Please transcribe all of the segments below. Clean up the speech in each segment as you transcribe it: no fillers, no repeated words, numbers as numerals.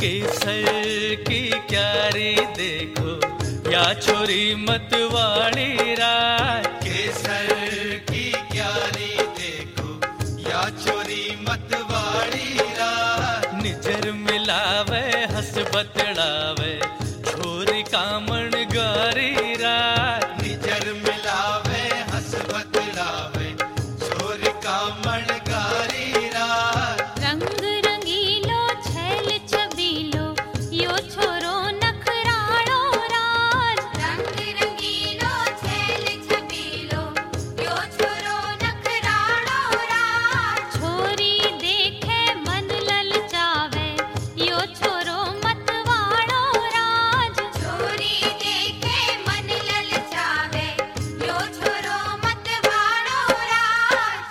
केसर की क्यारी देखो या छोरी मतवाली रात। केसर की क्यारी देखो या छोरी मतवाली रात। निजर मिलावे हंस बतड़ावे छोरी कामण गारी रात। निजर मिलावे हंस बतड़ावे छोरी कामण गारी रात। रंग रंगीलो छैल छबीलो यो छोरो नखराळो राज। रंग रंगीलो छैल छबीलो यो छोरो नखराळो राज। छोरी देखे मन ललचावे यो छोरो मतवाळो राज। छोरी देखे मन ललचावे यो छोरो मतवाळो राज।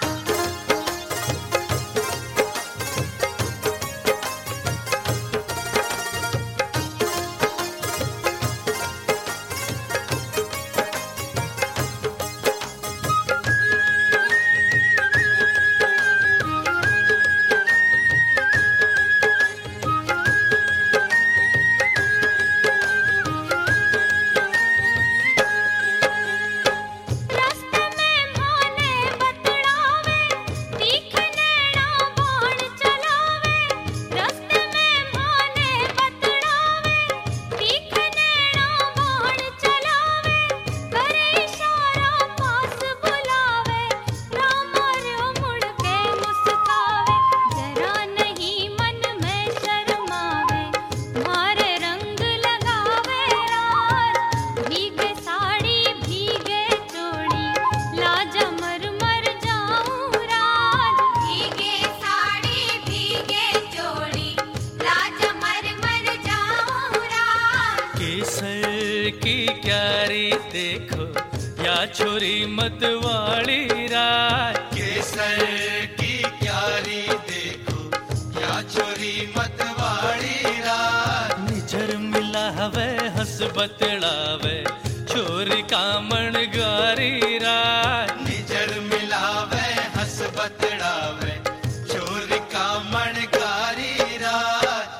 रस्ते में माने बतड़ावे तीख नैना बाण चलावे। रस्ते में माने बतड़ावे तीख नैना बाण चलावे। करे इशारा पास बुलावे रामार्यो मुड़ के मुस्कावे। जरा नहीं मन में शर्मावे मारे रंग लगावे राज। भीगे साड़ी भीगे चोड़ी लाजा मर मर जाऊं राज। भीगे साड़ी भीगे चोड़ी लाजा मर मर जाऊं राज। केसर की क्यारी देखो या छोरी मतवाली रात। केसर की क्यारी देखो या छोरी मतवाली रात। निजर मिलावे हंस बतड़ावे छोरी कामण गारी रात। निजर मिलावे हंस बतड़ावे छोरी कामण गारी रात।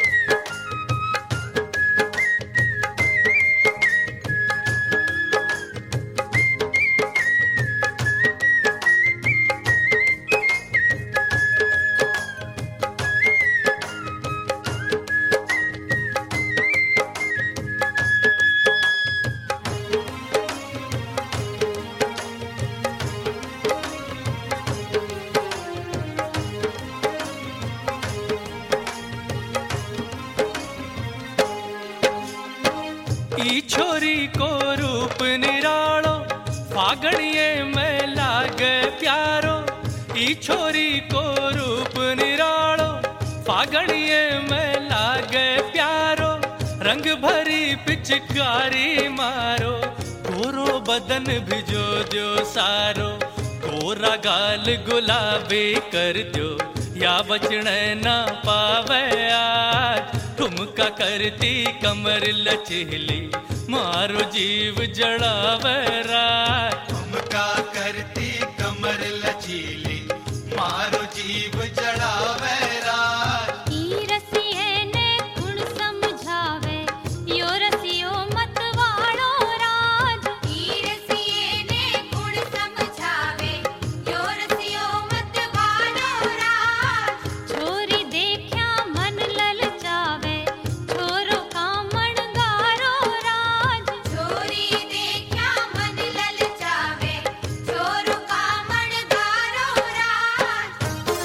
ई छोरी को रूप निरालो फागणिये में लागे प्यारो। ई छोरी को रूप निरालो फागणिये में लागे प्यारो। रंग भरी पिचकारी मारो कोरो बदन भिजो दो सारो। कोरा गाल गुलाबी कर दो या बचने ना पावे आज। ठुमका करती कमर लचीली मारो जीव जड़ावे रात। ठुमका करती कमर लचीली मारो जीव जड़ावे रात। ई रसिए ने गुण समझावे यो रसियो मतवाळो राज। ई रसिए ने गुण समझावे यो रसियो मतवाळो राज। छोरी देख्या मन ललचावे छोरो कामण गारो राज। छोरी देख्या मन ललचावे छोरो कामण गारो राज।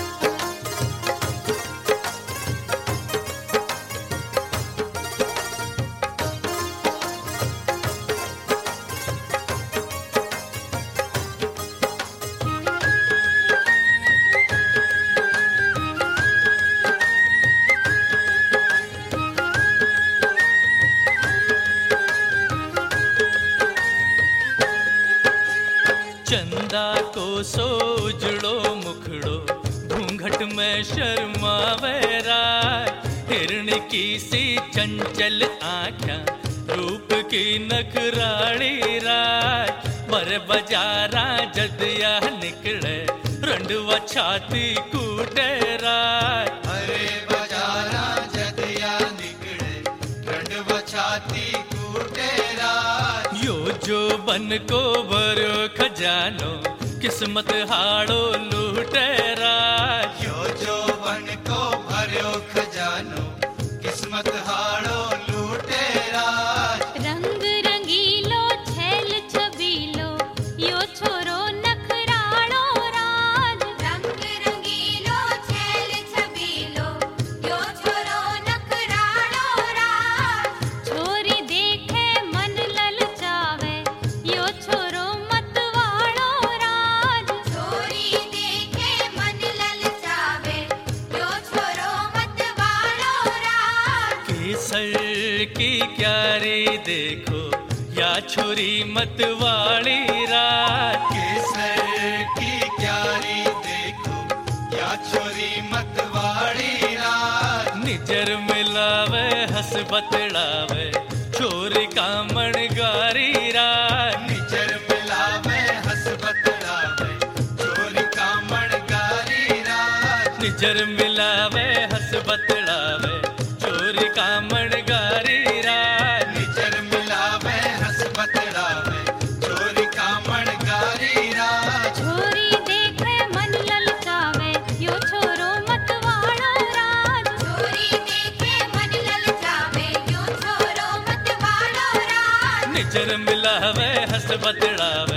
चंदा को सोजड़ो मुखड़ो घूंघट में शर्मावे रात। हिरण की सी चंचल आँखा रूप की नखराली रात। बर बजारा जदिया निकले रंडवा छाती कूटे रात। अरे बजारा जदिया जो बन को भरो खजानो किस्मत हाड़ो लूटे राज। जो बन को भरो खजानो किस्मत हाड़ो लूटे राज। रंग रंगीलो छैल छबीलो यो छोरो नखराड़ो राज। रंग रंगीलो छैल छबीलो यो छोरो नखराड़ो राज। छोरी देखे मन ललचावे यो छोरो मतवाड़ो राज। छोरी देखे मन ललचावे यो छोरो मतवाड़ो राज। केसर की क्यारी देखो या छोरी मतवाड़ी राज। केसर की क्यारी देखो या छोरी मतवाड़ी राज। निजर मिलावे हंस बतड़ावे छोरी कामण गारी राज। निजर मिलावे हंस बतड़ावे छोरी कामण गारी राज। निजर मिलावे हंस बतड़ावे छोरी कामण गारी राज। निजर मिलावे हंस बतड़ावे छोरी कामण गारी राज। छोरी देखे मन ललचावे यो छोरो मतवाड़ो राज। छोरी देखे मन ललचावे यो छोरो मतवाड़ो राज। निजर मिलावे हंस बतड़ावे